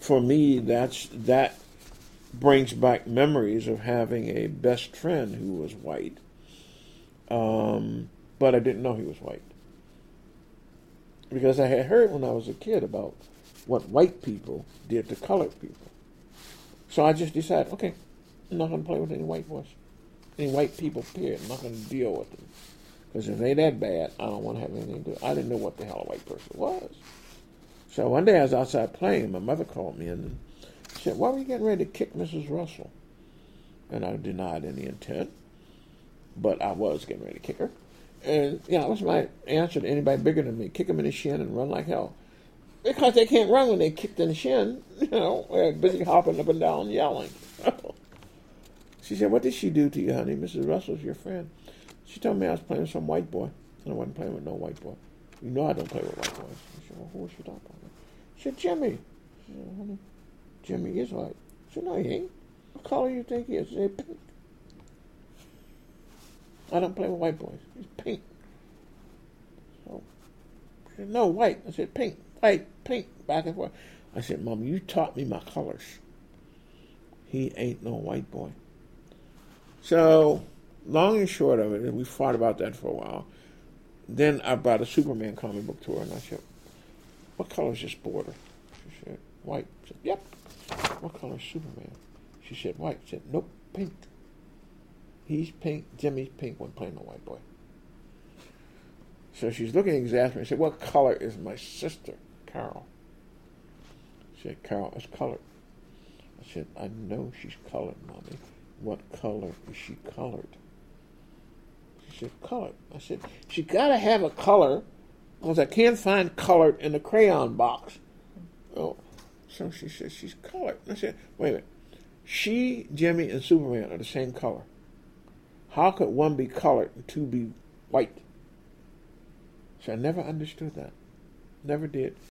for me, that brings back memories of having a best friend who was white. But I didn't know he was white. Because I had heard when I was a kid about what white people did to colored people. So I just decided, okay, I'm not going to play with any white boys. Any white people, period. I'm not going to deal with them. Because if they that bad, I don't want to have anything to do. I didn't know what the hell a white person was. So one day I was outside playing, my mother called me and said, why were you getting ready to kick Mrs. Russell? And I denied any intent, but I was getting ready to kick her. And, that was my answer to anybody bigger than me. Kick them in the shin and run like hell. Because they can't run when they kicked in the shin. They're busy hopping up and down yelling. She said, what did she do to you, honey? Mrs. Russell's your friend. She told me I was playing with some white boy. And I wasn't playing with no white boy. You know I don't play with white boys. I said, well, who was she talking about? She said, Jimmy. I said, honey, Jimmy is white. I said, no, he ain't. What color do you think he is? She said, pink. I don't play with white boys. He's pink. So she said, no, white. I said, pink, white, pink, back and forth. I said, Mom, you taught me my colors. He ain't no white boy. So, long and short of it, and we fought about that for a while. Then I brought a Superman comic book to her, and I said, what color is this border? She said, white. I said, yep. What color is Superman? She said, white. I said, nope, pink. He's pink, Jimmy's pink, wasn't playing no white boy. So she's looking exasperated. I said, what color is my sister, Carol? She said, Carol is colored. I said, I know she's colored, Mommy. What color is she colored? She said, colored. I said, she got to have a color because I can't find colored in the crayon box. Oh, so she said, she's colored. I said, wait a minute. She, Jimmy, and Superman are the same color. How could one be colored and two be white? So I never understood that. Never did.